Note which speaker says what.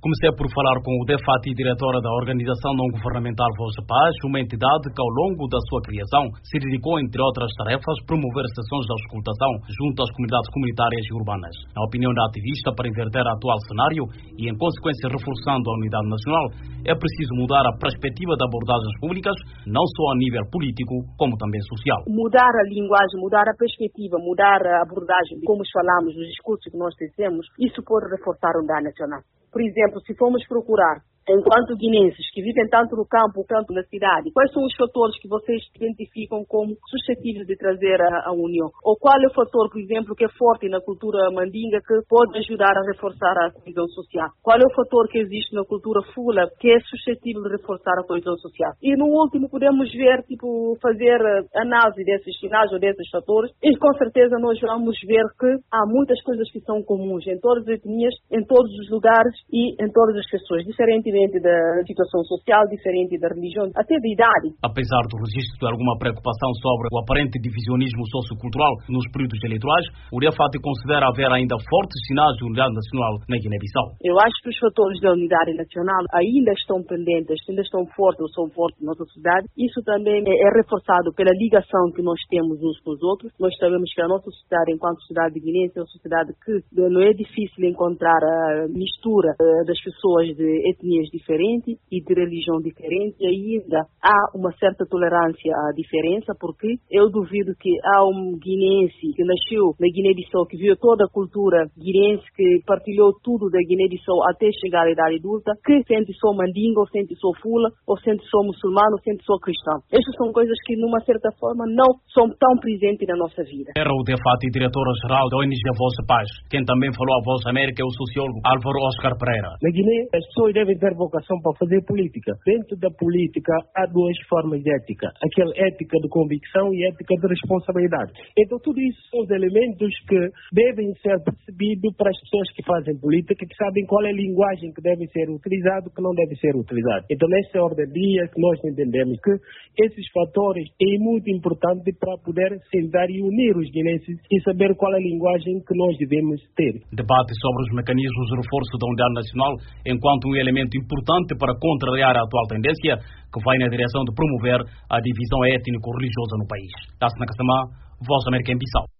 Speaker 1: Comecei por falar com o Defati, diretora da organização não-governamental Voz da Paz, uma entidade que ao longo da sua criação se dedicou, entre outras tarefas, promover sessões de auscultação junto às comunidades comunitárias e urbanas. Na opinião da ativista, para inverter o atual cenário e, em consequência, reforçando a unidade nacional, é preciso mudar a perspectiva de abordagens públicas, não só a nível político, como também social.
Speaker 2: Mudar a linguagem, mudar a perspectiva, mudar a abordagem, como falamos, os discursos que nós dizemos, isso pode reforçar a unidade nacional. Por exemplo, se formos procurar, enquanto guineenses que vivem tanto no campo quanto na cidade, quais são os fatores que vocês identificam como suscetíveis de trazer a união? Ou qual é o fator, por exemplo, que é forte na cultura mandinga que pode ajudar a reforçar a coesão social? Qual é o fator que existe na cultura fula que é suscetível de reforçar a coesão social? E no último podemos ver, fazer análise desses sinais ou desses fatores e com certeza nós vamos ver que há muitas coisas que são comuns em todas as etnias, em todos os lugares e em todas as pessoas, diferentemente da situação social, diferente da religião, até da idade.
Speaker 1: Apesar do registro de alguma preocupação sobre o aparente divisionismo sociocultural nos períodos eleitorais, o Defati considera haver ainda fortes sinais de unidade nacional na Guiné-Bissau.
Speaker 2: Eu acho que os fatores da unidade nacional ainda estão pendentes, ainda estão fortes ou são fortes na nossa sociedade. Isso também é reforçado pela ligação que nós temos uns com os outros. Nós sabemos que a nossa sociedade, enquanto sociedade guineense, é uma sociedade que não é difícil encontrar a mistura das pessoas de etnias diferentes e de religião diferente, e ainda há uma certa tolerância à diferença, porque eu duvido que há um guineense que nasceu na Guiné-Bissau, que viu toda a cultura guineense, que partilhou tudo da Guiné-Bissau até chegar à idade adulta, que sente só mandinga, ou sente só fula, ou sente só muçulmano, ou sente só cristão. Estas são coisas que, numa certa forma, não são tão presentes na nossa vida.
Speaker 1: Era o Defati, diretora-geral da ONG Voz da Paz. Quem também falou à Voz da América é o sociólogo Álvaro Oscar Pereira.
Speaker 3: Na Guiné, as pessoas devem ter vocação para fazer política. Dentro da política há duas formas de ética. Aquela ética de convicção e ética de responsabilidade. Então tudo isso são os elementos que devem ser percebidos para as pessoas que fazem política, que sabem qual é a linguagem que deve ser utilizada e que não deve ser utilizada. Então nessa ordem de dia que nós entendemos que esses fatores é muito importante para poder sentar e unir os guineenses e saber qual é a linguagem que nós devemos ter.
Speaker 1: Debate sobre os mecanismos de reforço da unidade nacional enquanto um elemento importante para contrariar a atual tendência que vai na direção de promover a divisão étnico-religiosa no país. Tassina Kassamá, Voz da América em Bissau.